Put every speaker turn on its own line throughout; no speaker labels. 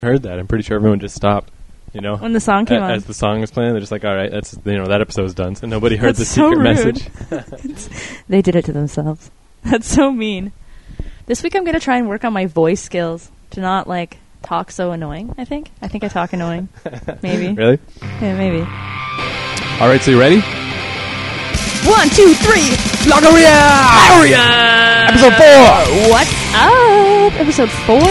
heard that. I'm pretty sure everyone just stopped. You know,
when the song came on.
As the song was playing, they're just like, all right, that's, you know, that episode's done. So nobody heard
That's
the
so
secret
rude.
message.
They did it to themselves. That's so mean. This week I'm going to try and work on my voice skills to not, like, talk so annoying, I think. I think I talk annoying. Maybe.
Really?
Yeah, maybe.
All right, so you ready?
1, 2, 3.
Bloggeria! Episode 4!
What's up? Episode 4?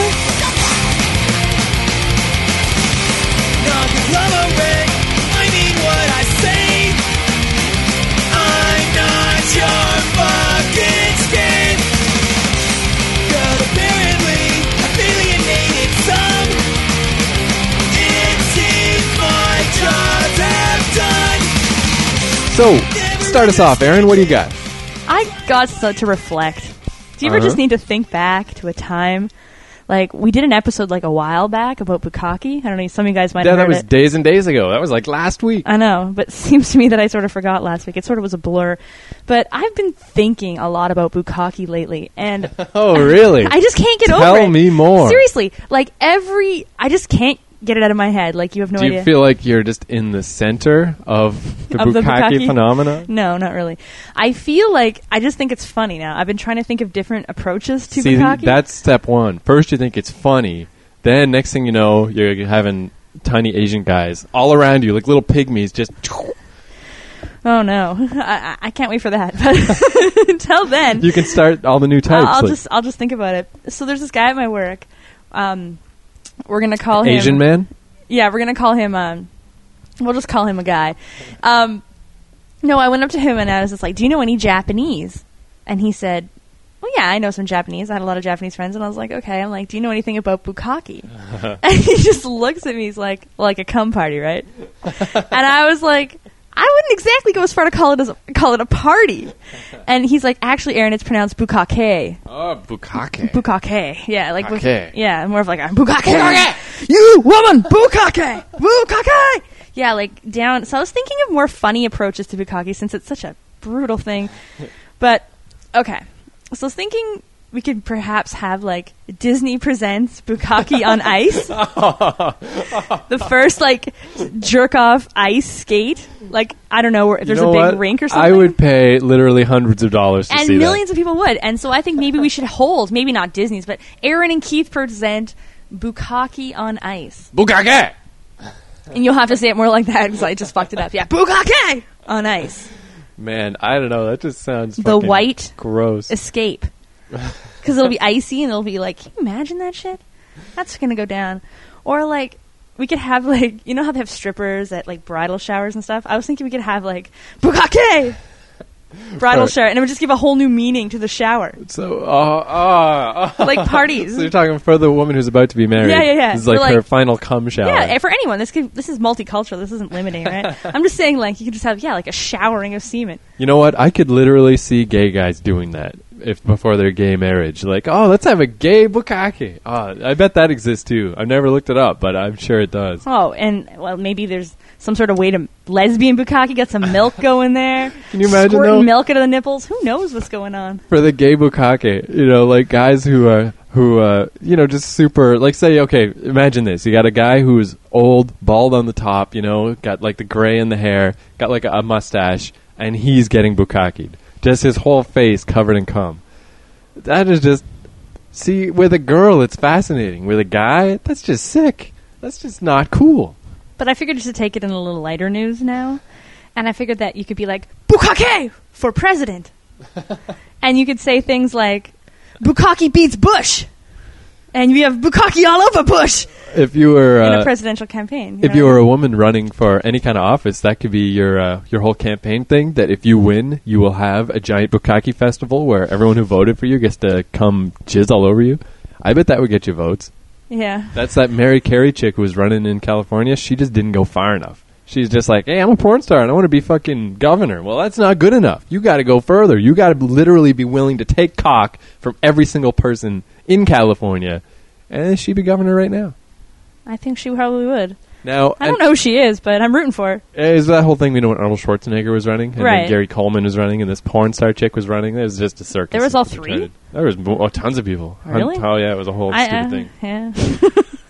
So, start us off, Aaron. What do you got?
I got to reflect. Do you ever just need to think back to a time? Like, we did an episode like a while back about bukkake. I don't know, some of you guys might have heard it.
That was days and days ago. That was like last week.
I know, but it seems to me that I sort of forgot last week. It sort of was a blur. But I've been thinking a lot about bukkake lately, and
oh, really?
I just can't get over it.
Tell me more.
Seriously, like I just can't get it out of my head. Like, you have no idea.
Do you feel like you're just in the center of the bukkake phenomena?
No, not really. I feel like I just think it's funny now. I've been trying to think of different approaches to bukkake.
That's step one. First, you think it's funny. Then, next thing you know, you're having tiny Asian guys all around you, like little pygmies, just...
Oh, no. I can't wait for that. But until then...
You can start all the new types.
I'll just think about it. So there's this guy at my work. We're going to call him...
Asian man?
Yeah, we're going to call him... we'll just call him a guy. No, I went up to him and I was just like, do you know any Japanese? And he said, well, yeah, I know some Japanese. I had a lot of Japanese friends. And I was like, okay. I'm like, do you know anything about bukkake? And he just looks at me. He's like a cum party, right? And I was like... I wouldn't exactly go as far to call it a party. And he's like, actually, Aaron, it's pronounced bukkake.
Oh, bukkake.
Bukkake. Yeah, like
bukkake.
Yeah, more of like bukkake. You woman, bukkake. Bukkake. Yeah, like down. So I was thinking of more funny approaches to bukkake since it's such a brutal thing. But okay. So I was thinking we could perhaps have like Disney presents bukkake on ice. The first like jerk off ice skate. Like, I don't know, if there's a big rink or something.
I would pay literally hundreds of dollars to see that.
And millions of people would. And so I think maybe we should hold, maybe not Disney's, but Aaron and Keith present bukkake on ice.
Bukkake!
And you'll have to say it more like that because I just fucked it up. Yeah, bukkake on ice.
Man, I don't know. That just sounds
the white
gross
escape. Because it'll be icy and it'll be like, can you imagine that shit? That's going to go down. Or like, we could have like, you know how they have strippers at like bridal showers and stuff? I was thinking we could have like, bukkake! Bridal shower. And it would just give a whole new meaning to the shower.
So,
like parties.
So you're talking for the woman who's about to be married.
Yeah.
This is like her final cum shower.
Yeah, for anyone. This is multicultural. This isn't limiting, right? I'm just saying, like, you could just have, like a showering of semen.
You know what? I could literally see gay guys doing that before their gay marriage. Like, oh, let's have a gay bukkake. Oh, I bet that exists too. I've never looked it up, but I'm sure it does.
Oh, and, well, maybe there's some sort of way to lesbian bukkake, get some milk going there.
Can you imagine,
squirting milk out of the nipples? Who knows what's going on? For
the gay bukkake, you know, like guys who you know, just super, like say, okay, imagine this. You got a guy who's old, bald on the top, you know, got like the gray in the hair, got like a mustache, and he's getting bukkake'd. Just his whole face covered in cum. That is just, see, with a girl, it's fascinating. With a guy, that's just sick. That's just not cool.
But I figured just to take it in a little lighter news now. And I figured that you could be like, bukkake for president. And you could say things like, bukkake beats Bush. And you have bukkake all over Bush.
If you were
in a presidential campaign.
If you were a woman running for any kind of office, that could be your whole campaign thing. That if you win, you will have a giant bukkake festival where everyone who voted for you gets to come jizz all over you. I bet that would get you votes.
Yeah.
That's that Mary Carey chick who was running in California. She just didn't go far enough. She's just like, hey, I'm a porn star and I want to be fucking governor. Well, that's not good enough. You got to go further. You got to literally be willing to take cock from every single person in California. And she'd be governor right now.
I think she probably would.
Now,
I don't know who she is, but I'm rooting for her.
Is that whole thing we know when Arnold Schwarzenegger was running? And
right.
Then Gary Coleman was running, and this porn star chick was running. It was just a circus.
There was all three?
There was tons of people.
Really?
Oh, yeah, it was a whole stupid thing.
Yeah.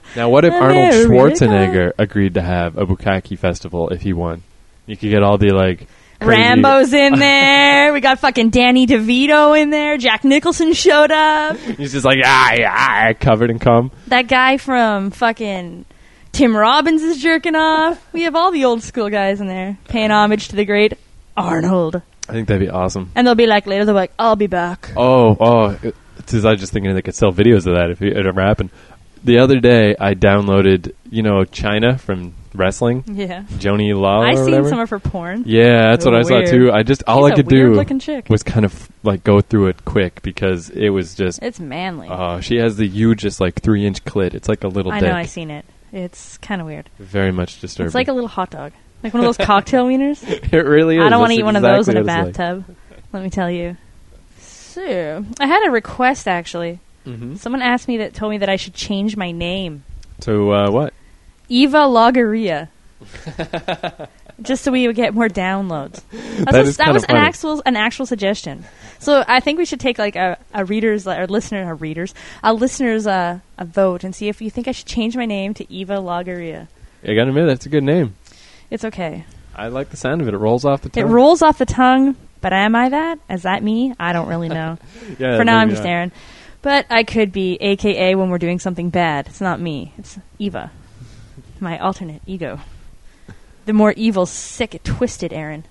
Now, what if Arnold
America.
Schwarzenegger agreed to have a Bukkake festival if he won? You could get all the, like, crazy...
Rambo's in there. We got fucking Danny DeVito in there. Jack Nicholson showed up.
He's just like, covered in cum.
That guy from fucking Tim Robbins is jerking off. We have all the old school guys in there paying homage to the great Arnold.
I think that'd be awesome.
And they'll be like, later, they'll be like, I'll be back.
Oh. I was just thinking they could sell videos of that if it ever happened. The other day, I downloaded, China from wrestling.
Yeah.
Joni Lawler
I've
or
seen
whatever.
some of her porn.
Yeah, that's what I saw
Weird.
too. All I
She's
could
a
do
weird-looking chick.
was kind of like go through it quick because it was just...
It's manly.
she has the hugest, like, 3-inch clit. It's like a little
I
dick.
know, I've seen it. It's kind of weird.
Very much disturbing.
It's like a little hot dog. Like one of those cocktail wieners.
It really is.
I don't want to
That's
eat one of those in a
exactly what it's
bathtub. Let me tell you. So, I had a request, actually.
like. Mm-hmm.
Someone asked me told me that I should change my name.
So, what?
Eva Loggeria. Just so we would get more downloads. That was an actual suggestion. So I think we should take like a listener's vote and see if you think I should change my name to Eva Loggeria.
I gotta admit, that's a good name.
It's okay.
I like the sound of it. It rolls off the tongue.
It rolls off the tongue, but am I that? Is that me? I don't really know.
Yeah,
For now, I'm
maybe
just
not.
Aaron. But I could be AKA when we're doing something bad. It's not me. It's Eva. My alternate ego. The more evil, sick, twisted Aaron.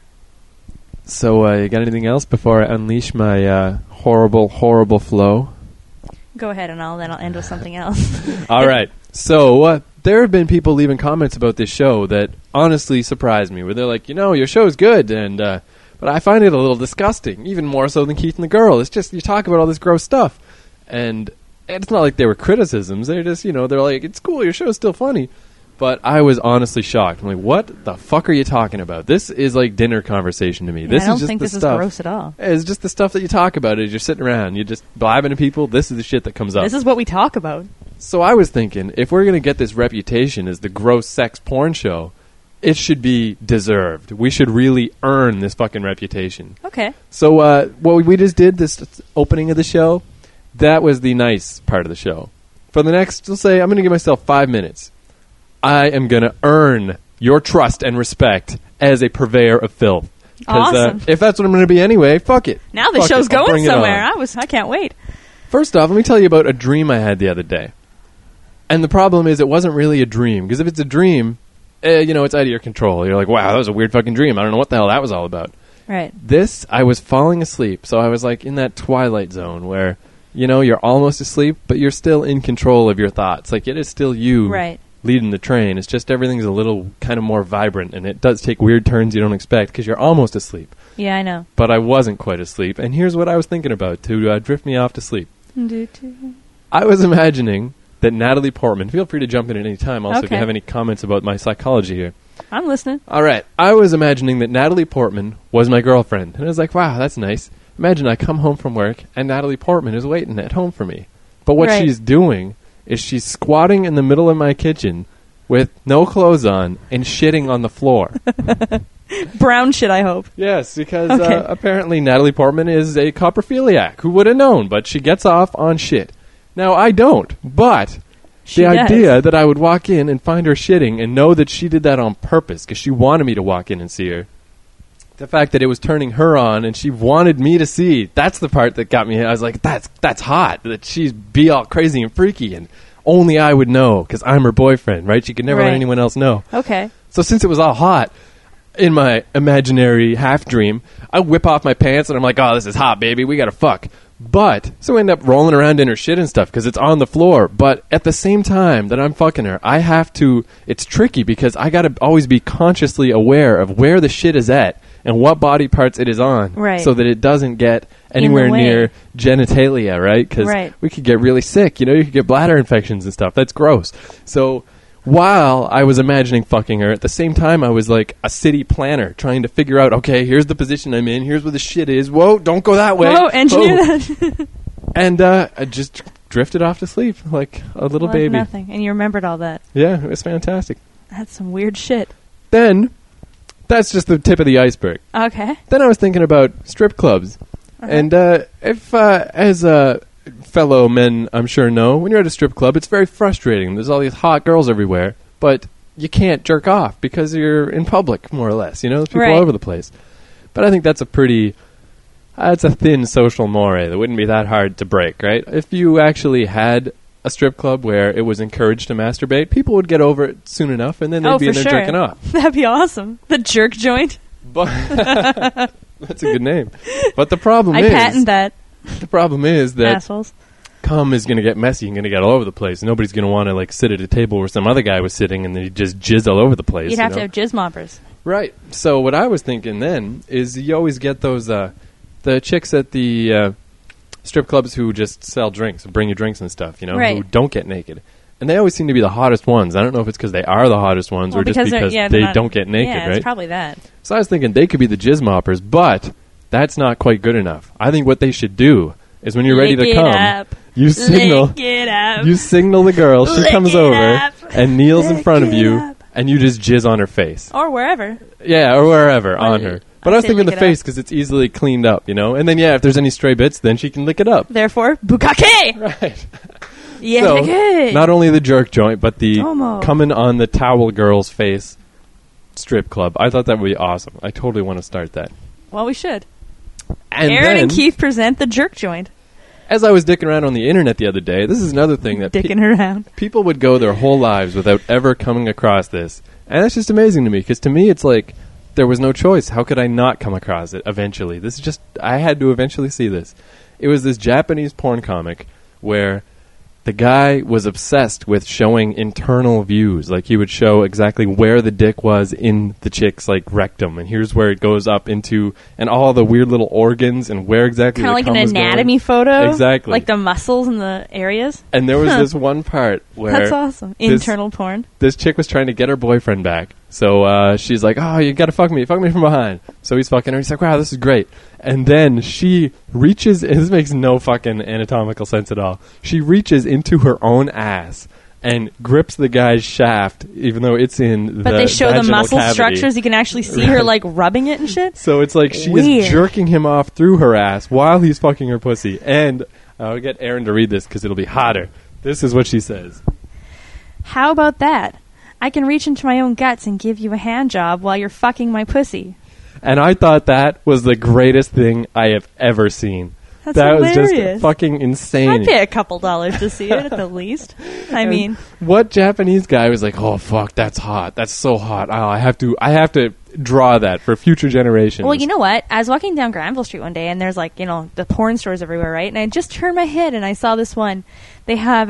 So, you got anything else before I unleash my horrible, horrible flow?
Go ahead, and then I'll end with something else.
All right. So, there have been people leaving comments about this show that honestly surprised me, where they're like, your show's good, but I find it a little disgusting, even more so than Keith and the Girl. It's just, you talk about all this gross stuff. And it's not like they were criticisms. They're just, they're like, it's cool, your show's still funny. But I was honestly shocked. I'm like, what the fuck are you talking about? This is like dinner conversation to me.
Yeah,
This
I don't
is just
think
the
this
stuff.
is gross at all.
It's just the stuff that you talk about as you're sitting around. You're just blabbing to people. This is the shit that comes up.
This is what we talk about.
So I was thinking, if we're going to get this reputation as the gross sex porn show, it should be deserved. We should really earn this fucking reputation.
Okay.
So what we just did, this opening of the show, that was the nice part of the show. For the next, let's say, I'm going to give myself 5 minutes. I am going to earn your trust and respect as a purveyor of filth.
Awesome.
If that's what I'm going to be anyway, fuck it.
Now the
Fuck
show's
it. I'll
going
bring it
somewhere.
on.
I can't wait.
First off, let me tell you about a dream I had the other day. And the problem is it wasn't really a dream. Because if it's a dream, it's out of your control. You're like, wow, that was a weird fucking dream. I don't know what the hell that was all about.
Right.
This, I was falling asleep. So I was like in that twilight zone where, you're almost asleep, but you're still in control of your thoughts. Like, it is still you
Right.
leading the train. It's just everything's a little kind of more vibrant. And it does take weird turns you don't expect because you're almost asleep.
Yeah, I know.
But I wasn't quite asleep. And here's what I was thinking about to drift me off to sleep. I was imagining that Natalie Portman, feel free to jump in at any time also if
Okay.
you have any comments about my psychology here.
I'm listening.
All right. I was imagining that Natalie Portman was my girlfriend. And I was like, wow, that's nice. Imagine I come home from work and Natalie Portman is waiting at home for me. But what
Right.
she's doing is she's squatting in the middle of my kitchen with no clothes on and shitting on the floor.
Brown shit, I hope.
Yes, because
Okay.
apparently Natalie Portman is a coprophiliac. Who would have known? But she gets off on shit. Now, I don't, but
She
the
does.
idea that I would walk in and find her shitting and know that she did that on purpose because she wanted me to walk in and see her. The fact that it was turning her on and she wanted me to see, that's the part that got me. I was like, that's hot. That she's be all crazy and freaky and only I would know because I'm her boyfriend, right? She could never let
Right.
anyone else know.
Okay.
So since it was all hot, in my imaginary half dream, I whip off my pants and I'm like, oh, this is hot, baby. We got to fuck. But, so I end up rolling around in her shit and stuff because it's on the floor. But at the same time that I'm fucking her, I have to, it's tricky because I got to always be consciously aware of where the shit is at and what body parts it is on.
Right.
So that it doesn't get anywhere
way.
near genitalia, right? Because
Right.
we could get really sick. You could get bladder infections and stuff. That's gross. So while I was imagining fucking her, at the same time I was like a city planner trying to figure out, okay, here's the position I'm in, here's where the shit is. Whoa, don't go that way.
Whoa, engineer
Whoa.
that.
And I just drifted off to sleep like a little
Like
baby.
nothing. And you remembered all that.
Yeah, it was fantastic.
That's some weird shit.
Then, that's just the tip of the iceberg.
Okay.
Then I was thinking about strip clubs.
Uh-huh.
And if as fellow men, I'm sure, know, when you're at a strip club, it's very frustrating. There's all these hot girls everywhere, but you can't jerk off because you're in public, more or less. You know, there's people all over the place. But I think that's a pretty... it's a thin social mores that wouldn't be that hard to break, right? If you actually had a strip club where it was encouraged to masturbate, people would get over it soon enough, and then they'd be in there jerking off.
That'd be awesome. The jerk joint.
But that's a good name. But the problem is...
I patent that.
The problem is that...
Assholes.
Cum is going to get messy and going to get all over the place. Nobody's going to want to like sit at a table where some other guy was sitting and then he'd just jizz all over the place.
You'd have to have jizz moppers.
Right. So what I was thinking then is you always get those... the chicks at the strip clubs who just sell drinks, bring you drinks and stuff, you know, who don't get naked. And they always seem to be the hottest ones. I don't know if it's because they are the hottest ones or just because they don't get naked, right?
It's probably that.
So I was thinking they could be the jizz moppers, but that's not quite good enough. I think what they should do is when you're ready to come, you signal the girl. She comes over and kneels in front of you, and you just jizz on her face.
Or wherever.
Yeah, or wherever on her. But I was thinking the face because it's easily cleaned up, you know? And then, if there's any stray bits, then she can lick it up.
Therefore, bukkake!
Right.
Yeah.
So, not only the jerk joint, but the coming on the towel girl's face strip club. I thought that would be awesome. I totally want to start that.
Well, we should.
And
Aaron and Keith present the jerk joint.
As I was dicking around on the internet the other day, this is another thing that people would go their whole lives without ever coming across this. And that's just amazing to me, because to me it's like... there was no choice. How could I not come across it eventually? This is just... I had to eventually see this. It was this Japanese porn comic where the guy was obsessed with showing internal views. Like, he would show exactly where the dick was in the chick's, like, rectum. And here's where it goes up into... and all the weird little organs and where exactly the cum was going.
Kind of like an anatomy photo?
Exactly.
Like the muscles and the areas?
And there was this one part where...
That's awesome. Internal porn.
This chick was trying to get her boyfriend back. So she's like, oh, you gotta fuck me from behind. So he's fucking her. He's like, wow, this is great. And then she reaches, and this makes no fucking anatomical sense at all. She reaches into her own ass and grips the guy's shaft, even though it's in the
But they show the muscle
cavity.
Structures. You can actually see her, like, rubbing it and shit.
So it's like she is jerking him off through her ass while he's fucking her pussy. And I'll get Aaron to read this because it'll be hotter. This is what she says.
How about that? I can reach into my own guts and give you a hand job while you're fucking my pussy.
And I thought that was the greatest thing I have ever seen.
That's
that
hilarious.
Was just fucking insane.
I'd pay a couple dollars to see it at the least. I mean,
what Japanese guy was like, "Oh fuck, that's hot. That's so hot. Oh, I have to draw that for future generations."
Well, you know what? I was walking down Granville Street one day, and there's like, you know, the porn stores everywhere, right? And I just turned my head and I saw this one. They have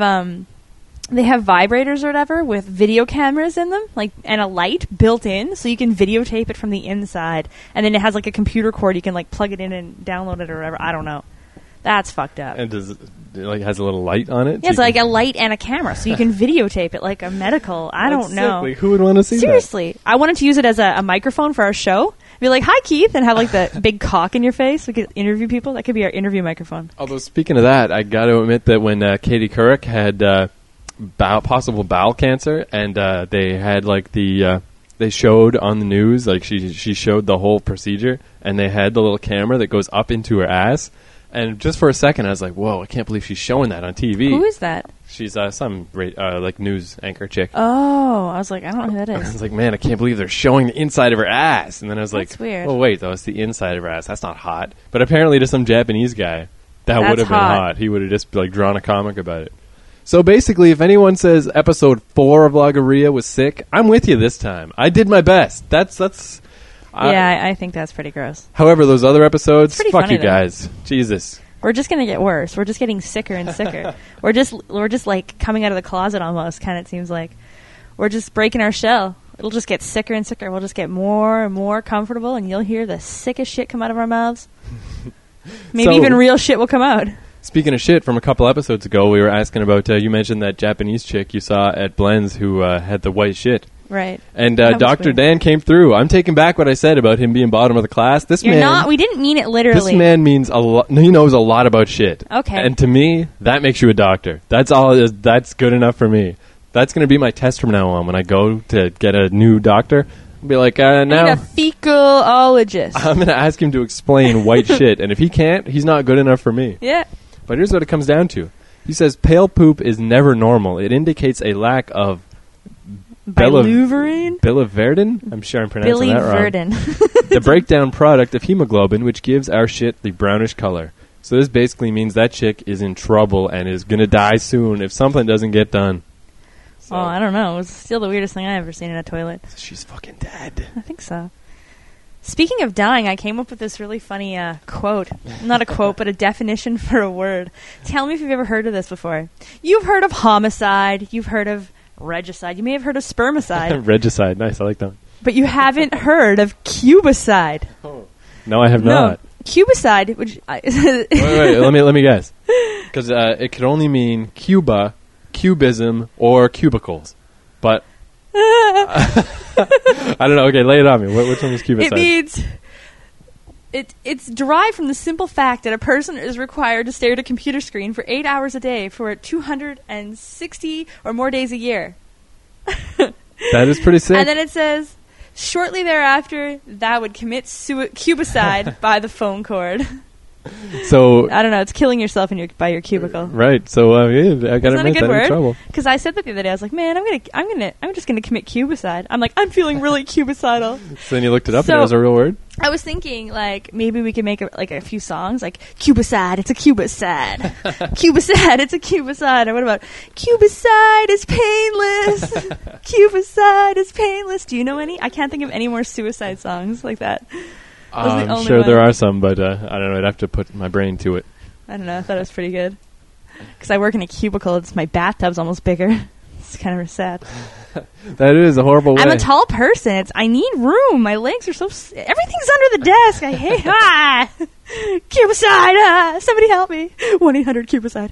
vibrators or whatever with video cameras in them, like, and a light built in, so you can videotape it from the inside. And then it has like a computer cord, you can like plug it in and download it or whatever. I don't know. That's fucked up.
And does it like has a little light on it?
Yeah, it's like a light and a camera, so you can videotape it like a medical. I don't know.
Sick. Like, who would want to see
Seriously, I wanted to use it as a microphone for our show. Be like, "Hi, Keith," and have like the big cock in your face. We could interview people. That could be our interview microphone.
Although, speaking of that, I got to admit that when Katie Couric had possible bowel cancer, and they had like they showed on the news, like she showed the whole procedure, and they had the little camera that goes up into her ass. And just for a second, I was like, "Whoa! I can't believe she's showing that on TV."
Who is that?
She's some like news anchor chick.
Oh, I was like, I don't know who that is.
I was like, man, I can't believe they're showing the inside of her ass. And then I was like,
that's weird.
Oh wait, though, it's the inside of her ass. That's not hot. But apparently, to some Japanese guy, that would have been hot. He would have just like drawn a comic about it. So basically, if anyone says episode 4 of Logorrhea was sick, I'm with you this time. I did my best. That's.
I think that's pretty gross.
However, those other episodes, fuck
funny,
you guys. Jesus.
We're just gonna get worse. We're just getting sicker and sicker. we're just like coming out of the closet almost. Kind of seems like we're just breaking our shell. It'll just get sicker and sicker. We'll just get more and more comfortable, and you'll hear the sickest shit come out of our mouths. Maybe even real shit will come out.
Speaking of shit, from a couple episodes ago, we were asking about, you mentioned that Japanese chick you saw at Blends who had the white shit.
Right.
And Dr. Dan came through. I'm taking back what I said about him being bottom of the class.
You're not. We didn't mean it literally.
This man means a lot. He knows a lot about shit.
Okay.
And to me, that makes you a doctor. That's all. That's good enough for me. That's going to be my test from now on when I go to get a new doctor. I'll be like, now...
I'm a fecalologist.
I'm going to ask him to explain white shit. And if he can't, he's not good enough for me.
Yeah.
But here's what it comes down to. He says pale poop is never normal. It indicates a lack of biliverdin. I'm sure I'm pronouncing that wrong.
Biliverdin.
The breakdown product of hemoglobin, which gives our shit the brownish color. So this basically means that chick is in trouble and is going to die soon if something doesn't get done. So,
I don't know. It was still the weirdest thing I've ever seen in a toilet.
She's fucking dead.
I think so. Speaking of dying, I came up with this really funny quote. Not a quote, but a definition for a word. Tell me if you've ever heard of this before. You've heard of homicide. You've heard of regicide. You may have heard of spermicide.
Regicide. Nice. I like that.
But you haven't heard of cubicide.
Oh. No, I have not.
Cubicide, which...
wait, let me guess. Because it could only mean Cuba, cubism, or cubicles. But... I don't know. Okay, lay it on me. Which one is cubicide?
It means... It's derived from the simple fact that a person is required to stare at a computer screen for 8 hours a day for 260 or more days a year.
That is pretty sick.
And then it says, shortly thereafter, that would commit cubicide by the phone cord.
So
I don't know. It's killing yourself by your cubicle.
Right. So I got to admit that in trouble.
Because I said that the other day. I was like, man, I'm just gonna commit cubicide. I'm like, I'm feeling really cubicidal.
So then you looked it up and it was a real word?
I was thinking, like, maybe we could make a few songs, like, cubicide, it's a cubicide. Cubicide, it's a cubicide. Or what about, cubicide is painless. Cubicide is painless. Do you know any? I can't think of any more suicide songs like that.
I'm sure there are some, but I don't know. I'd have to put my brain to it.
I don't know. I thought it was pretty good. Because I work in a cubicle. My bathtub's almost bigger. It's kind of sad.
That is a horrible way.
I'm a tall person. I need room. My legs are so... everything's under the desk. I hate... Cubicide! Somebody help me. 1-800-Cubicide.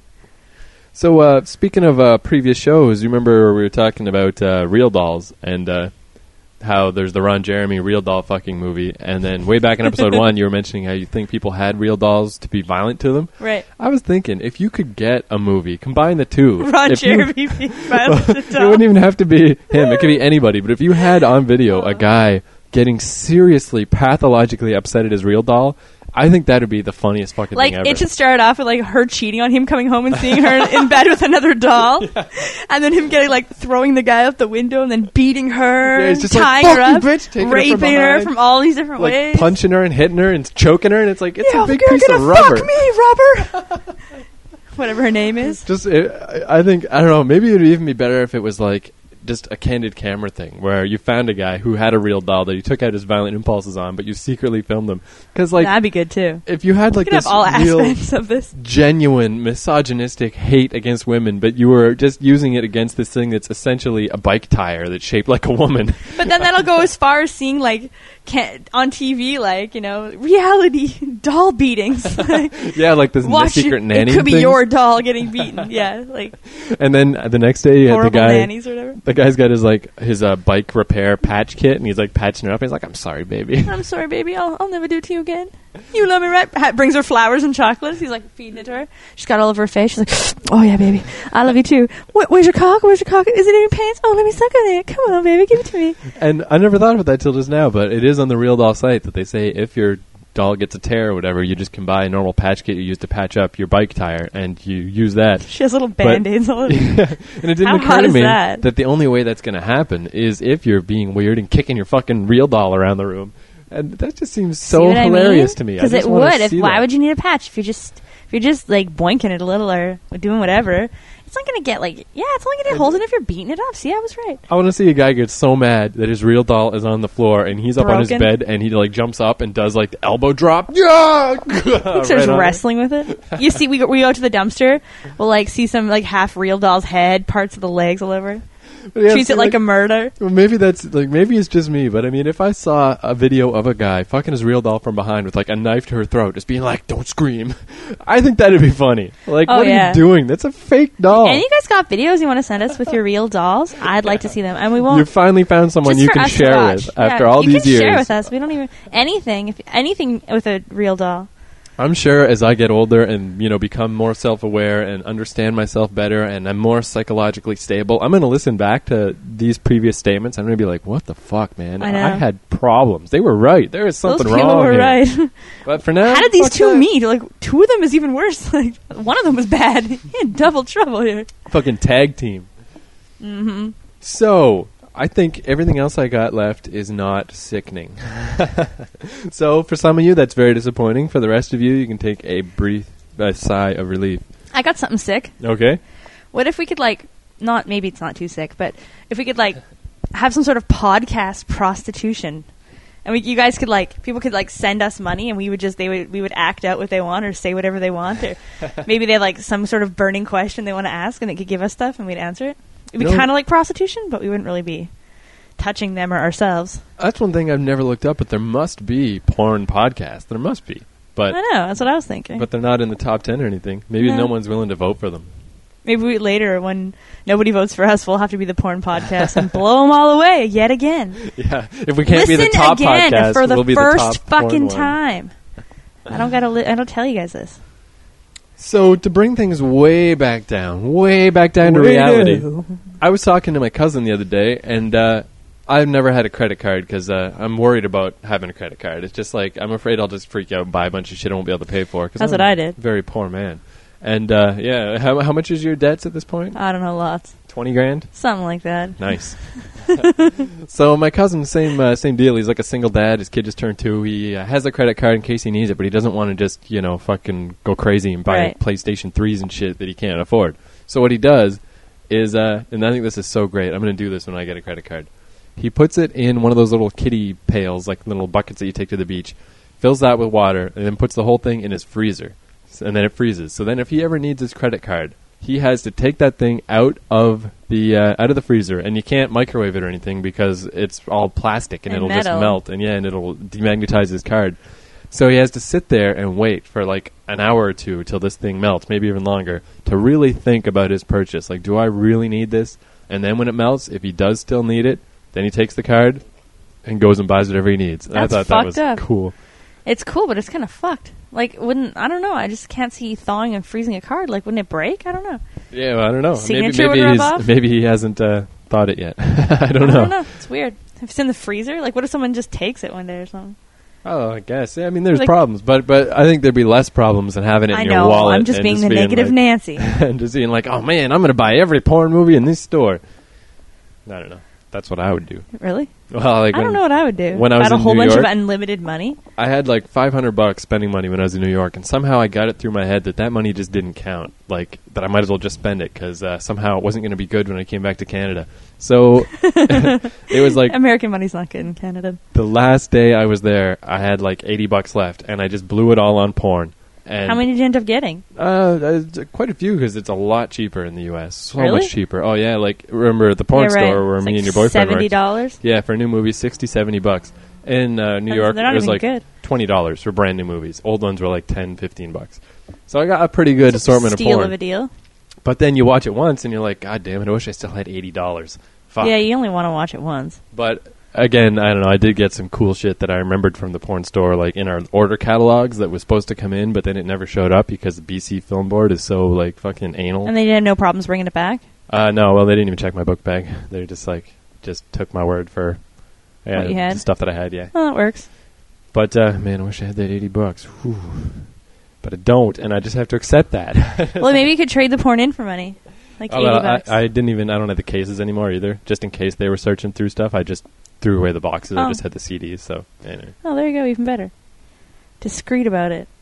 So, speaking of previous shows, you remember we were talking about Real Dolls and... how there's the Ron Jeremy real doll fucking movie, and then way back in episode 1 you were mentioning how you think people had real dolls to be violent to them.
Right.
I was thinking, if you could get a movie, combine the two.
Ron Jeremy being violent to dolls.
It wouldn't even have to be him. It could be anybody. But if you had on video a guy getting seriously, pathologically upset at his real doll, I think that would be the funniest fucking thing ever.
It should start off with her cheating on him, coming home and seeing her in bed with another doll, and then him getting throwing the guy out the window and then beating her,
he's just
tying her up,
bitch,
raping her from all these different ways,
punching her and hitting her and choking her, and it's like it's a big piece of rubber.
Fuck me, rubber. Whatever her name is.
I think I don't know. Maybe it would even be better if it was just a candid camera thing where you found a guy who had a real doll that you took out his violent impulses on, but you secretly filmed him. Because
that'd be good too.
If you had this
all
real
aspects of this
genuine misogynistic hate against women, but you were just using it against this thing that's essentially a bike tire that's shaped like a woman.
But then that'll go as far as seeing on TV, reality doll beatings.
Yeah, this secret nanny.
It could be
things.
your doll getting beaten. Yeah,
And then the next day,
horrible
the guy,
nannies or whatever.
The guy's got his bike repair patch kit, and he's patching it up. And he's like, "I'm sorry, baby.
I'm sorry, baby. I'll never do it to you again. You love me, right?" Brings her flowers and chocolates. He's feeding it to her. She's got all over her face. She's like, "Oh yeah, baby, I love you too. Where's your cock? Where's your cock? Is it in your pants? Oh, let me suck on it. Come on, baby, give it to me."
And I never thought about that till just now, but it is on the Real Doll site that they say if your doll gets a tear or whatever, you just can buy a normal patch kit you use to patch up your bike tire, and you use that.
She has little Band-Aids all over.
Yeah. And it didn't occur to me that the only way that's going to happen is if you're being weird and kicking your fucking real doll around the room. And that just seems so hilarious to me.
Because it would. Why would you need a patch if you're just boinking it a little or doing whatever? It's not going to get it's only going to get holes in if you're beating it up. See, I was right.
I want to see a guy get so mad that his real doll is on the floor and he's up on his bed and he jumps up and does the elbow drop. Yeah!
Starts wrestling with it. You see, we go to the dumpster. We'll see some half real doll's head, parts of the legs all over. Treats it like a murder.
Well, maybe that's maybe it's just me, but I mean, if I saw a video of a guy fucking his real doll from behind with a knife to her throat, just being "Don't scream," I think that'd be funny. What are you doing? That's a fake doll.
And you guys got videos you want to send us with your real dolls? I'd like to see them, and we won't.
You finally found someone you can share with after all these years.
You can share with us. We don't even anything with a real doll.
I'm sure as I get older and, become more self-aware and understand myself better and I'm more psychologically stable, I'm going to listen back to these previous statements. I'm going to be like, what the fuck, man?
I know.
I had problems. They were right. There is something
Those people
wrong
were
here.
right.
But for now,
How did these
fuck
two
that.
meet? Like, two of them is even worse. Like, one of them was bad. He had double trouble here.
Fucking tag team.
Mm-hmm.
So, I think everything else I got left is not sickening. So, for some of you, that's very disappointing. For the rest of you, you can take a brief sigh of relief.
I got something sick.
Okay.
What if we could, maybe it's not too sick, but if we could, have some sort of podcast prostitution. And you guys could, people could, send us money and we would act out what they want or say whatever they want. Or maybe they have, some sort of burning question they want to ask and they could give us stuff and we'd answer it. It'd be kind of like prostitution, but we wouldn't really be touching them or ourselves.
That's one thing I've never looked up, but there must be porn podcasts. There must be. But
I know, that's what I was thinking.
But they're not in the top 10 or anything. Maybe
No.
no one's willing to vote for them.
Maybe later, when nobody votes for us, we'll have to be the porn podcast and blow them all away yet again.
Yeah, if we can't be the
Listen
top
again
podcast,
for the
we'll be
first
the top porn
fucking
one.
time. I don't tell you guys this.
So to bring things way back down to reality, I was talking to my cousin the other day, and I've never had a credit card because I'm worried about having a credit card. It's just I'm afraid I'll just freak out and buy a bunch of shit I won't be able to pay for. 'Cause
That's
I'm
what I did.
a very poor man. And how much is your debts at this point?
I don't know, lots.
20 grand?
Something like that.
Nice. So my cousin, same deal. He's like a single dad. His kid just turned 2. He has a credit card in case he needs it, but he doesn't want to just, fucking go crazy and buy
Right.
PlayStation 3s and shit that he can't afford. So what he does is, and I think this is so great. I'm going to do this when I get a credit card. He puts it in one of those little kiddie pails, like little buckets that you take to the beach, fills that with water, and then puts the whole thing in his freezer. And then it freezes. So then if he ever needs his credit card, he has to take that thing out of the freezer, and you can't microwave it or anything because it's all plastic and
And
it'll just
metal.
melt, and it'll demagnetize his card. So he has to sit there and wait for an hour or two till this thing melts, maybe even longer, to really think about his purchase. Do I really need this? And then when it melts, if he does still need it, then he takes the card and goes and buys whatever he needs. And
That's
I thought that was
fucked up.
cool.
It's cool, but it's kind of fucked. I don't know. I just can't see thawing and freezing a card. Wouldn't it break? I don't know.
Yeah, well, I don't know.
Signature would rub off?
Maybe he hasn't thought it yet. I don't know.
It's weird. If it's in the freezer, what if someone just takes it one day or something?
Oh, I guess. Yeah, I mean, there's
Like-
problems, but I think there'd be less problems than having it
I
in
know.
your wallet.
I'm just
and
being the negative
like,
Nancy.
and just being like, oh man, I'm going to buy every porn movie in this store. I don't know. That's what I would do.
Really?
Well,
I don't know what I would do.
when I was
Had a
in
whole
New
bunch
York-
of unlimited money.
I had $500 spending money when I was in New York, and somehow I got it through my head that money just didn't count. That I might as well just spend it because somehow it wasn't going to be good when I came back to Canada. So it was
American money's not good in Canada.
the last day I was there, I had $80 left, and I just blew it all on porn. And
How many did you end up getting?
quite a few because it's a lot cheaper in the U.S. So
Really?
much cheaper. Oh yeah, remember at the porn
Yeah, right.
store where
It's
me and your boyfriend worked?
$70.
Yeah, for a new movie, $60-$70. In New York,
They're not
it was
even good.
$20 for brand new movies. Old ones were $10-15. So I got a pretty good
It's
assortment
a
of
steal
porn.
of a deal.
But then you watch it once and you're like, God damn it, I wish I still had $80. Fuck.
Yeah, you only want to watch it once.
But again, I don't know. I did get some cool shit that I remembered from the porn store, in our order catalogs that was supposed to come in, but then it never showed up because the BC Film Board is so fucking anal.
And they had no problems bringing it back?
No, well, they didn't even check my book bag. They just took my word for
What you had?
the stuff that I had. Yeah,
Oh, that works.
but man, I wish I had that $80. Whew. But I don't, and I just have to accept that.
Well, maybe you could trade the porn in for money. Like
Oh, well,
$80.
I don't have the cases anymore either. Just in case they were searching through stuff, I just threw away the boxes. I
Oh.
just had the CDs. So anyway.
Oh, there you go. Even better. Discreet about it.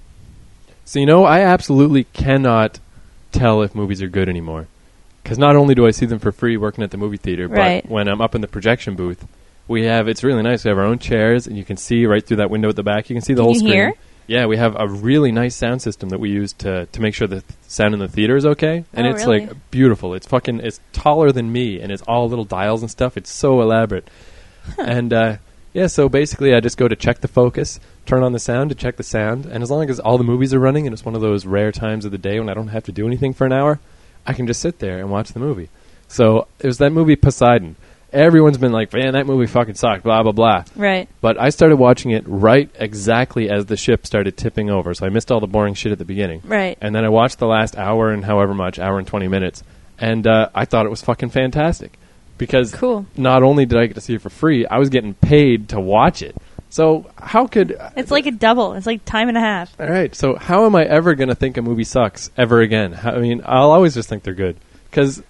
So I absolutely cannot tell if movies are good anymore. Because not only do I see them for free working at the movie theater,
Right.
but when I'm up in the projection booth, it's really nice. We have our own chairs, and you can see right through that window at the back. You can see the
Can
whole
you
screen.
hear?
Yeah, we have a really nice sound system that we use to make sure the sound in the theater is okay. And
Oh,
it's
really?
beautiful. It's taller than me, and it's all little dials and stuff. It's so elaborate. And so basically I just go to check the focus, turn on the sound to check the sound, and as long as all the movies are running and it's one of those rare times of the day when I don't have to do anything for an hour, I can just sit there and watch the movie. So it was that movie Poseidon. everyone's been like, man, that movie fucking sucked, blah, blah, blah.
Right.
But I started watching it right exactly as the ship started tipping over, so I missed all the boring shit at the beginning.
Right.
And then I watched the last hour and however much, hour and 20 minutes, and I thought it was fucking fantastic. Because
Cool.
not only did I get to see it for free, I was getting paid to watch it. So how could...
It's like a double. It's like time and a half.
All right, so how am I ever going to think a movie sucks ever again? I mean, I'll always just think they're good. Because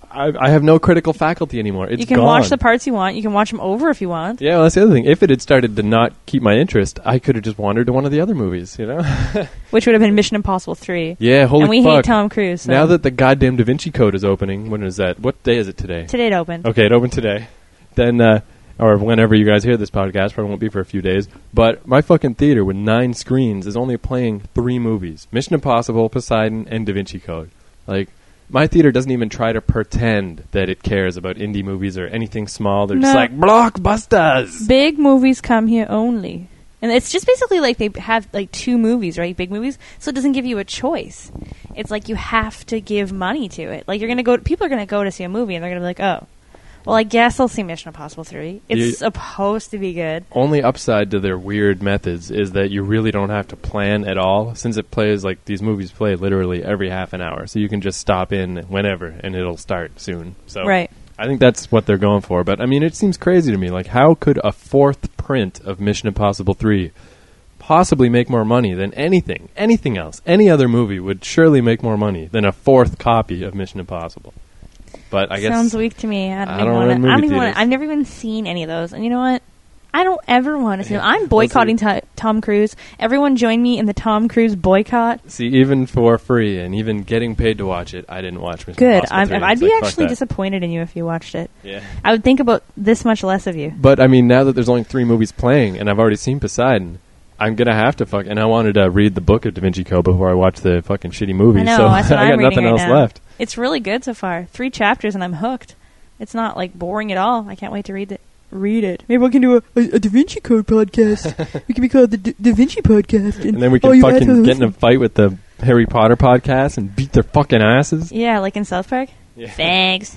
I have no critical faculty anymore. It's
You can
gone.
watch the parts you want. You can watch them over if you want.
Yeah, well, that's the other thing. If it had started to not keep my interest, I could have just wandered to one of the other movies, you know?
Which would have been Mission Impossible 3.
Yeah, holy
And we
fuck.
hate Tom Cruise. So.
Now that the goddamn Da Vinci Code is opening, when is that? What day is it today?
Today it opened.
Okay, it opened today. Then, or whenever you guys hear this podcast, probably won't be for a few days. But my fucking theater with 9 screens is only playing 3 movies. Mission Impossible, Poseidon, and Da Vinci Code. Like, my theater doesn't even try to pretend that it cares about indie movies or anything small. They're just
No.
like, blockbusters!
Big movies come here only. And it's just basically like they have like 2 movies, right? Big movies. So it doesn't give you a choice. It's like you have to give money to it. Like you're going to go, people are going to go to see a movie and they're going to be like, oh, well, I guess I'll see Mission Impossible 3. It's supposed to be good.
Only upside to their weird methods is that you really don't have to plan at all, since it plays like these movies play literally every half an hour. So you can just stop in whenever and it'll start soon. So
Right.
I think that's what they're going for. But I mean, it seems crazy to me. Like, how could a 4th print of Mission Impossible 3 possibly make more money than anything else? Any other movie would surely make more money than a 4th copy of Mission Impossible. But I guess
Sounds weak to me.
I
I
don't
don't
run
even
movie
want
theaters.
to. I've never even seen any of those. And you know what? I don't ever want to see them. I'm
Well,
boycotting Tom Cruise. Everyone join me in the Tom Cruise boycott.
See, even for free and even getting paid to watch it, I didn't watch Mission
Good.
Impossible 3.
I'd
It's
be
like, fuck
actually
that.
disappointed in you if you watched it.
Yeah.
I would think about this much less of you.
But I mean, now that there's only 3 movies playing, and I've already seen Poseidon, I'm gonna have to and I wanted to read the book of Da Vinci Code before I watch the fucking shitty movie.
I know.
So
That's what
I
I'm
got
reading
nothing
right
else
now.
left.
It's really good so far. 3 chapters and I'm hooked. It's not like boring at all. I can't wait to read it. Maybe we can do a Da Vinci Code podcast. We can be called the Da Vinci podcast.
And then we can fucking get in a fight with the Harry Potter podcast and beat their fucking asses.
Yeah, like in South Park.
Yeah.
Thanks.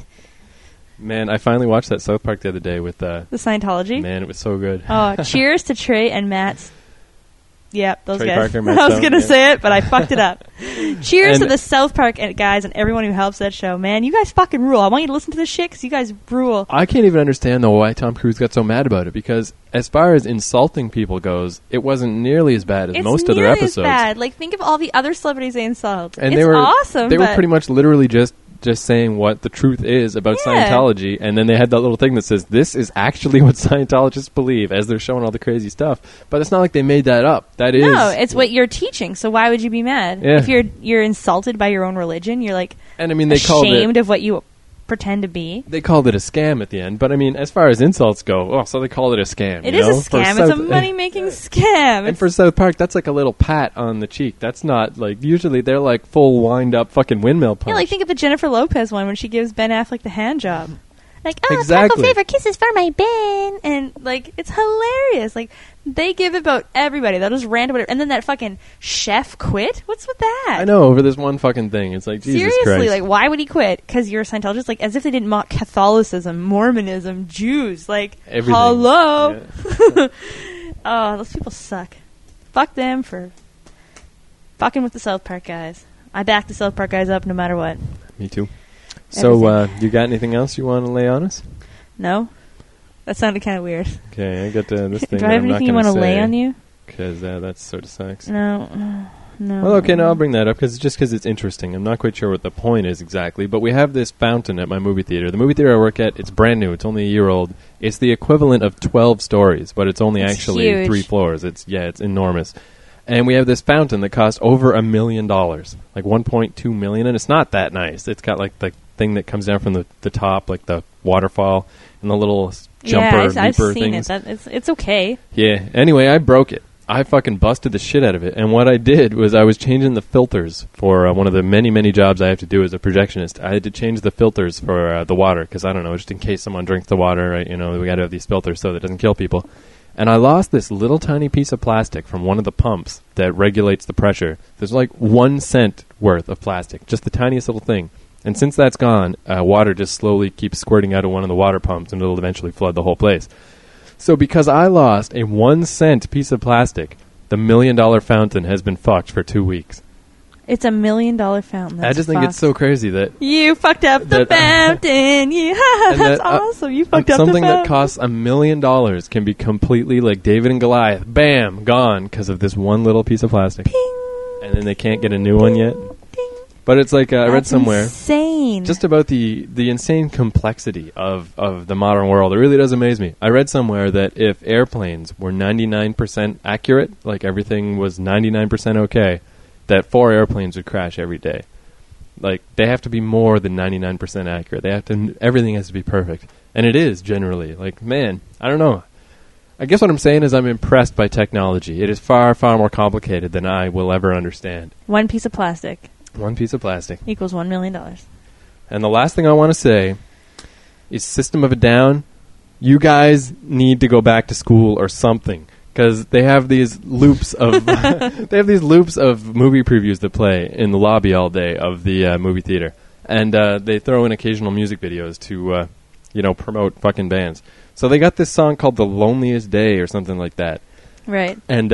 Man, I finally watched that South Park the other day with
The Scientology.
man, it was so good.
Oh, cheers to Trey and Matt's. Yep, those
Trey
guys.
Parker, Matt
I was
Stone,
going to
yeah.
say it, but I fucked it up. Cheers
And-
to the South Park guys and everyone who helps that show. Man, you guys fucking rule. I want you to listen to this shit because you guys rule.
I can't even understand though why Tom Cruise got so mad about it, because as far as insulting people goes, it wasn't nearly as bad as
It's
most of their
nearly
episodes.
as bad. Like, think of all the other celebrities they insult.
And
it's
they were
awesome.
They were
but
pretty much literally just saying what the truth is about
Yeah.
Scientology, and then they had that little thing that says this is actually what Scientologists believe as they're showing all the crazy stuff. But it's not like they made that up. That is
No, it's what you're teaching. So why would you be mad?
Yeah.
If you're insulted by your own religion, you're like
and I mean they called
ashamed
it
of what you pretend to be.
they called it a scam at the end. But I mean, as far as insults go, so they called it a scam.
It
you
is
know?
a
For
scam. It's a
South-
money-making scam.
And for South Park, that's like a little pat on the cheek. That's not like usually they're like full wind up fucking windmill punch.
Yeah, like think of the Jennifer Lopez one when she gives Ben Affleck the hand job. Like, oh,
Exactly.
taco flavor kisses for my Ben. And, like, it's hilarious. Like, they give about everybody. They'll just rant about it. And then that fucking chef quit? What's with that?
I know, over this one fucking thing. It's like, Jesus
Seriously,
Christ.
like, why would he quit? Because you're a Scientologist? Like, as if they didn't mock Catholicism, Mormonism, Jews. Like,
Everything.
hello?
Yeah.
Oh, those people suck. Fuck them for fucking with the South Park guys. I back the South Park guys up no matter what.
Me too. So,
Everything.
you got anything else you want to lay on us?
No? That sounded kind of weird.
Okay, I got this thing
Do
that
I have
I'm not
anything you
going
want
to
to lay on you?
Because that sort of sucks.
No. No.
Well, okay, no, I'll bring that up because it's interesting. I'm not quite sure what the point is exactly, but we have this fountain at my movie theater. The movie theater I work at, it's brand new. It's only a year old. It's the equivalent of 12 stories, but it's only
It's
actually
huge.
3 floors. It's enormous. And we have this fountain that cost over $1 million, like $1.2 million, and it's not that nice. It's got like the thing that comes down from the top, like the waterfall, and the little jumper
yeah, I've
leaper
seen
things.
it. It's okay.
Yeah. Anyway, I broke it. I fucking busted the shit out of it. And what I did was I was changing the filters for one of the many, many jobs I have to do as a projectionist. I had to change the filters for the water because, I don't know, just in case someone drinks the water, right? You know, we got to have these filters so that it doesn't kill people. And I lost this little tiny piece of plastic from one of the pumps that regulates the pressure. There's like 1 cent worth of plastic, just the tiniest little thing. And since that's gone, water just slowly keeps squirting out of one of the water pumps, and it'll eventually flood the whole place. So because I lost a 1 cent piece of plastic, the $1 million fountain has been fucked for 2 weeks.
It's $1 million fountain. That's
I just think it's so crazy that
you fucked up the fountain. That's awesome. You fucked up the fountain.
Something that costs $1 million can be completely like David and Goliath. Bam, gone because of this one little piece of plastic.
Ping.
And then they can't get a new one yet.
Ding.
But it's like I read somewhere
insane.
just about the insane complexity of the modern world. It really does amaze me. I read somewhere that if airplanes were 99% accurate, like everything was 99% okay, that 4 airplanes would crash every day. Like, they have to be more than 99% accurate. They have to, everything has to be perfect. And it is, generally. Like, man, I don't know. I guess what I'm saying is I'm impressed by technology. It is far, far more complicated than I will ever understand.
One piece of plastic.
One piece of plastic.
Equals $1 million.
And the last thing I want to say is System of a Down. You guys need to go back to school or something. Because they have these loops of movie previews that play in the lobby all day of the movie theater, and they throw in occasional music videos to promote fucking bands. So they got this song called "The Loneliest Day" or something like that.
Right.
And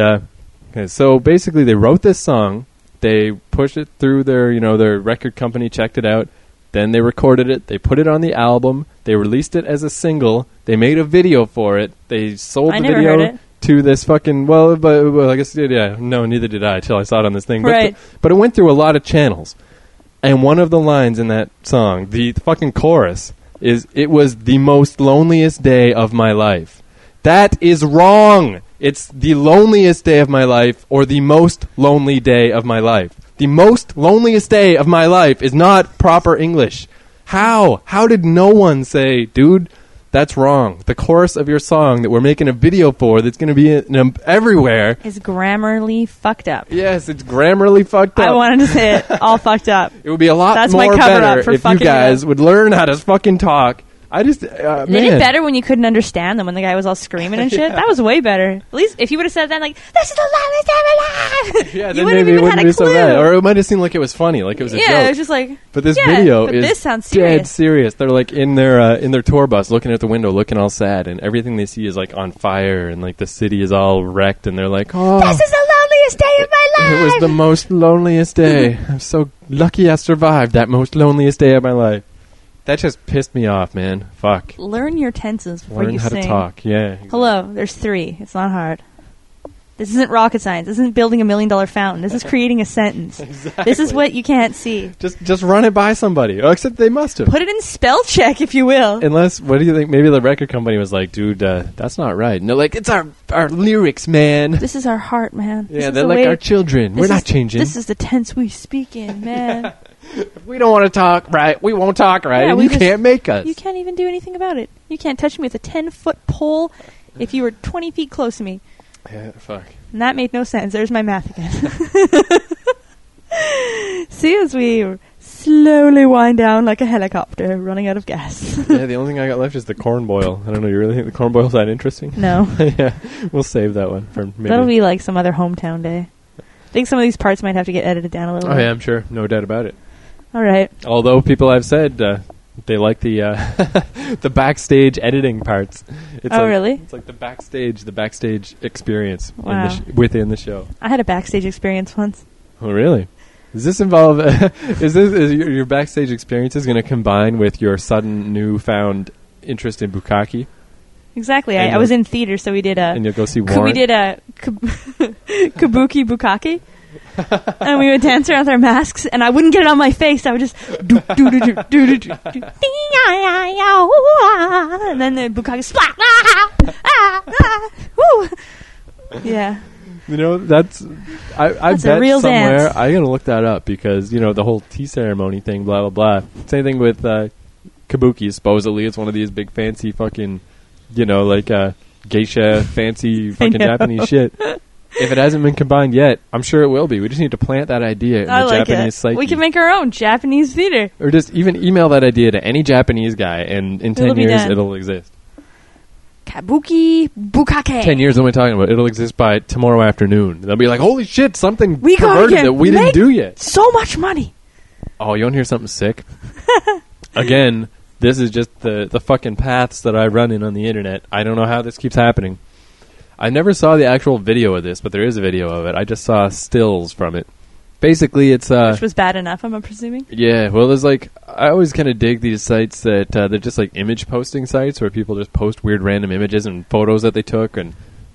so basically, they wrote this song, they pushed it through their record company, checked it out, then they recorded it, they put it on the album, they released it as a single, they made a video for it, they sold the video.
Heard it.
To this fucking well, I guess neither did I till I saw it on this thing.
Right.
But it went through a lot of channels, and one of the lines in that song, the fucking chorus, is "It was the most loneliest day of my life." That is wrong. It's the loneliest day of my life, or the most lonely day of my life. The most loneliest day of my life is not proper English. How? How did no one say, dude? That's wrong. The chorus of your song that we're making a video for that's going to be everywhere
is grammarly fucked up.
Yes, it's grammarly fucked up.
I wanted to say it all fucked up.
It would be a lot more better if you guys would learn how to fucking talk. I just, man.
They did better when you couldn't understand them, when the guy was all screaming and shit. Yeah. That was way better. At least if you would have said that, like, "This is the longest day of my life!"
Yeah, then maybe it wouldn't be so bad. Or it might have seemed like it was funny, like it was a joke.
Yeah, it was just like,
but this video is
this sounds serious.
Dead serious. They're like in their tour bus, looking at the window, looking all sad, and everything they see is like on fire, and like the city is all wrecked, and they're like, "Oh,
this is the loneliest day of my life!"
It was the most loneliest day. I'm so lucky I survived that most loneliest day of my life. That just pissed me off, man. Fuck.
Learn your tenses before
you sing. Learn how to talk, yeah. Exactly.
Hello, there's 3. It's not hard. This isn't rocket science. This isn't building $1 million fountain. This is creating a sentence.
Exactly.
This is what you can't see.
Just run it by somebody. Oh, except they must have.
Put it in spell check, if you will.
Unless, what do you think? Maybe the record company was like, dude, that's not right. No, like, it's our lyrics, man.
This is our heart, man.
Yeah, they're like our children. We're not changing.
This is the tense we speak in, man.
Yeah. If we don't want to talk right, we won't talk right, and you can't make us.
You can't even do anything about it. You can't touch me with a 10-foot pole if you were 20 feet close to me.
Yeah, fuck.
And that made no sense. There's my math again. See, as we slowly wind down like a helicopter running out of gas.
Yeah, the only thing I got left is the corn boil. I don't know, you really think the corn boil's that interesting?
No.
Yeah, we'll save that one for maybe.
That'll be like some other hometown day. I think some of these parts might have to get edited down a little bit.
Oh, yeah, I'm sure. No doubt about it.
All right.
Although people have said they like the the backstage editing parts. It's
really?
It's like the backstage experience within the show.
I had a backstage experience once.
Oh, really? Does this involve? Is your backstage experience is going to combine with your sudden newfound interest in bukkake?
Exactly. I was in theater, so we did a.
And you'll go see Warren.
We did a kabuki bukkake. And we would dance around with our masks, and I wouldn't get it on my face. I would just do do do do do do do, and then the bukkake splat. Yeah.
You know, that's I bet
a real
somewhere
dance.
I'm gonna look that up because the whole tea ceremony thing, blah blah blah. Same thing with kabuki. Supposedly, it's one of these big fancy fucking, like geisha fancy fucking Japanese shit. If it hasn't been combined yet, I'm sure it will be. We just need to plant that idea in the Japanese psyche.
We can make our own Japanese theater.
Or just even email that idea to any Japanese guy, and in 10 years, it'll exist.
Kabuki bukkake.
10 years, what am I talking about? It'll exist by tomorrow afternoon. They'll be like, holy shit, something
we
perverted that we didn't do yet.
So much money.
Oh, you want to hear something sick? Again, this is just the fucking paths that I run in on the internet. I don't know how this keeps happening. I never saw the actual video of this, but there is a video of it. I just saw stills from it. Basically, it's
Which was bad enough, I'm presuming.
yeah. Well, there's like I always kind of dig these sites that they're just like image posting sites where people just post weird random images and photos that they took, and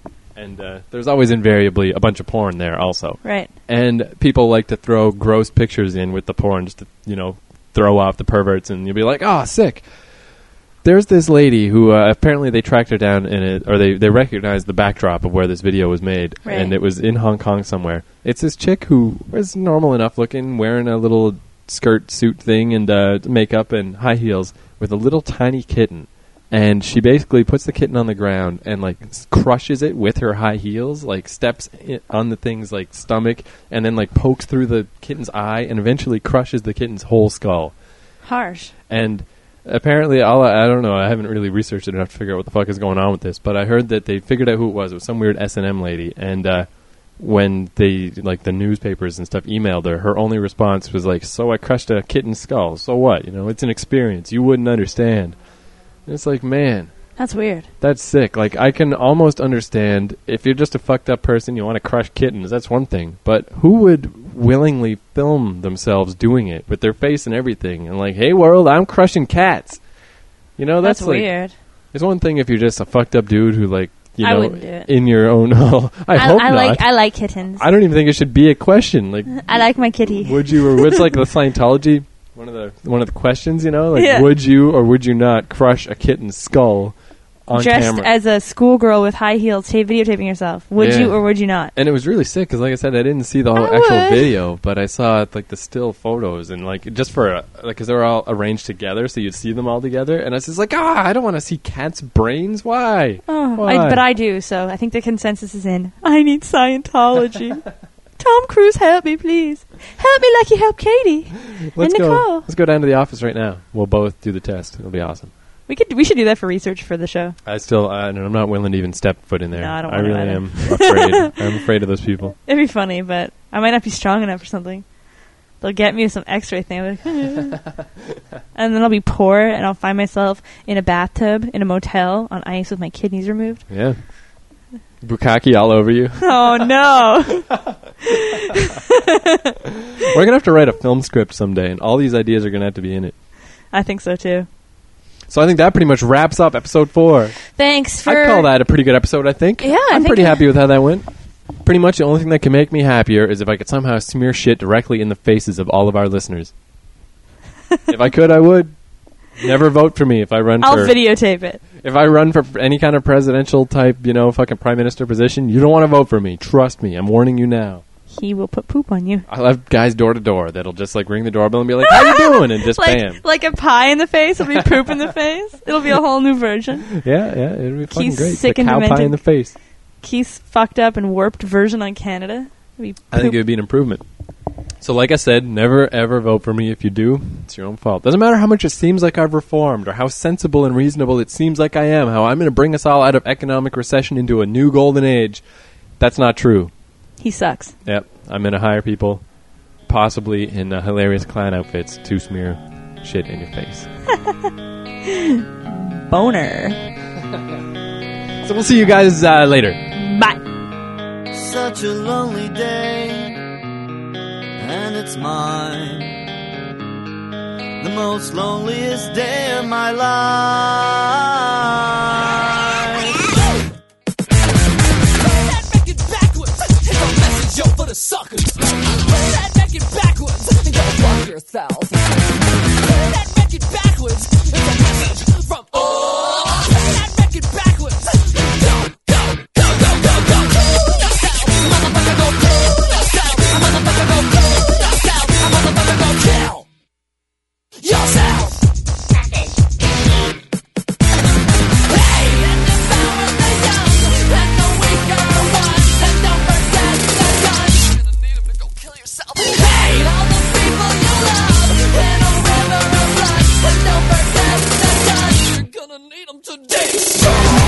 there's always invariably a bunch of porn there also.
Right.
And people like to throw gross pictures in with the porn just to throw off the perverts, and you'll be like, oh, sick. There's this lady who apparently they tracked her down in it, or they recognized the backdrop of where this video was made,
Right.
and it was in Hong Kong somewhere. It's this chick who is normal enough looking, wearing a little skirt suit thing and makeup and high heels with a little tiny kitten. And she basically puts the kitten on the ground and like crushes it with her high heels, like steps on the thing's like stomach, and then like pokes through the kitten's eye and eventually crushes the kitten's whole skull.
Harsh.
And apparently, I don't know, I haven't really researched it enough to figure out what the fuck is going on with this, but I heard that they figured out who it was. It was some weird S&M lady, and when they, like the newspapers and stuff emailed her, her only response was like, so I crushed a kitten's skull, so what? It's an experience. You wouldn't understand. And it's like, man,
That's weird.
that's sick. Like, I can almost understand if you're just a fucked up person, you want to crush kittens, that's one thing. But who would willingly film themselves doing it with their face and everything? And like, hey world, I'm crushing cats. That's like,
weird.
it's one thing if you're just a fucked up dude who like,
I wouldn't do it.
in your own, I hope not.
I like kittens.
I don't even think it should be a question. Like,
I like my kitty.
would you, or what's like the Scientology, one of the questions, like,
Yeah.
would you or would you not crush a kitten's skull on
Dressed
camera?
as a schoolgirl with high heels, videotaping yourself. Would
Yeah.
you or would you not?
And it was really sick because, like I said, I didn't see the whole
I
actual
would.
video, but I saw like the still photos and like just for because they were all arranged together, so you'd see them all together. And I was just like, I don't want to see cats' brains. Why?
Oh,
Why?
but I do, so I think the consensus is in. I need Scientology. Tom Cruise, help me, please. Help me like you helped Katie
Let's
and
go.
Nicole.
Let's go down to the office right now. We'll both do the test. It'll be awesome.
We should do that for research for the show.
I'm not willing to even step foot in there.
No, I don't want to
really
either.
am afraid. I'm afraid of those people.
It'd be funny, but I might not be strong enough or something. They'll get me with some X-ray thing, I'm like, and then I'll be poor, and I'll find myself in a bathtub in a motel on ice with my kidneys removed.
Yeah. Bukkake all over you.
Oh no!
We're going to have to write a film script someday, and all these ideas are going to have to be in it.
I think so too.
So I think that pretty much wraps up episode 4.
Thanks for.
I'd call that a pretty good episode, I think.
Yeah, I
I'm
think
pretty
it-
happy with how that went. Pretty much the only thing that can make me happier is if I could somehow smear shit directly in the faces of all of our listeners. If I could, I would. Never vote for me if I run
I'll
for...
videotape it.
If I run for any kind of presidential type, fucking prime minister position, you don't want to vote for me. Trust me. I'm warning you now.
He will put poop on you.
I'll have guys door to door that'll just like ring the doorbell and be like, how you doing? And just bam.
Like a pie in the face, it'll be poop in the face. It'll be a whole new version.
Yeah, it'll be fucking
He's
great.
sick
the
and
cow pie
demented.
in the face.
Keith's fucked up and warped version on Canada. It'd be
I think
poop.
it would be an improvement. So like I said, never ever vote for me. If you do, it's your own fault. Doesn't matter how much it seems like I've reformed or how sensible and reasonable it seems like I am, how I'm going to bring us all out of economic recession into a new golden age. That's not true.
He sucks.
Yep. I'm going to hire people, possibly in hilarious clown outfits, to smear shit in your face.
Boner.
So we'll see you guys later.
Bye.
Such a lonely day, and it's mine. The most loneliest day of my life.
That record backwards, it's a message, yo, for the suckers. That record backwards, and go fuck yourself. That record backwards, it's a message from that record backwards. Go, go, go, go, go, go. Yourself, motherfucker, go kill yourself. Motherfucker, go kill yourself. Motherfucker, go kill yourself. Hey, and the power of the young, and the weak are the ones, and don't forget the guns. You're gonna need 'em to go kill yourself. Hey, all the people you love, in a river of blood, and don't forget the guns. You're gonna need 'em to destroy.